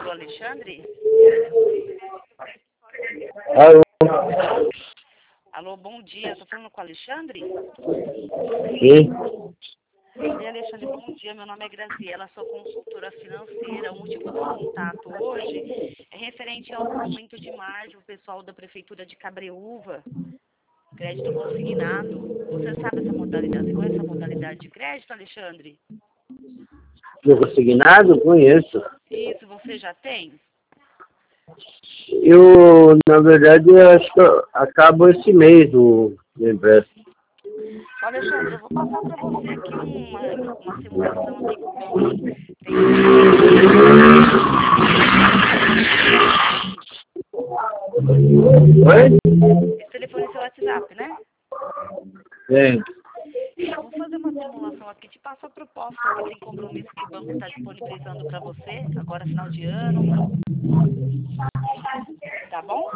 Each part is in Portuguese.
Alô, Alexandre? Alô? Alô, bom dia. Estou falando com o Alexandre? Sim? Oi, Alexandre, bom dia. Meu nome é Graziela, sou consultora financeira. O motivo do contato hoje é referente ao documento de margem, o pessoal da Prefeitura de Cabreúva, crédito consignado. Você sabe essa modalidade? Você conhece essa modalidade de crédito, Alexandre? Do consignado? Conheço. Isso, você já tem? Eu, na verdade, eu acho que eu acabo esse mês do empréstimo. Alexandre, eu vou passar para você aqui uma simulação aqui com o banco. Oi? Esse telefone é seu WhatsApp, né? Sim. Eu vou fazer uma simulação aqui, te passo a proposta que tem compromisso que o banco está disponibilizando para você, agora final de ano, tá bom?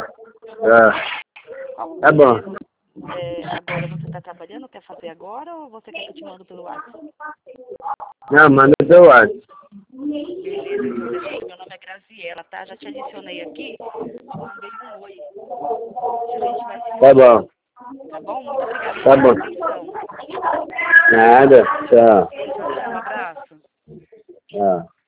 Qual Tá bom. agora você está trabalhando, quer fazer agora ou você quer que eu te mando pelo WhatsApp? Não, manda pelo WhatsApp. Beleza, então, Alexandre, meu nome é Graziela, tá? Já te adicionei aqui, te mandei um oi. A gente vai se Tá falando, bom. tá bom? Muito obrigada Tá pela sua bom. atenção. Nada. Tchau. Tchau, tchau, abraço. Tchau.